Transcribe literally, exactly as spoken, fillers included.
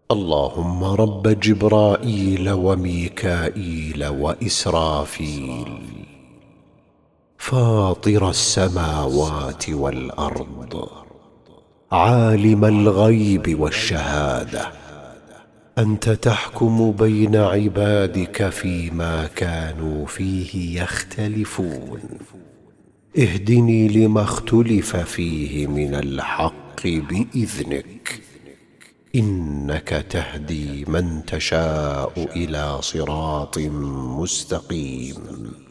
اللهم رب جبرائيل وميكائيل وإسرافيل، فاطر السماوات والأرض، عالم الغيب والشهادة، أنت تحكم بين عبادك فيما كانوا فيه يختلفون، اهدني لما اختلف فيه من الحق بإذنك، إنك تهدي من تشاء إلى صراط مستقيم.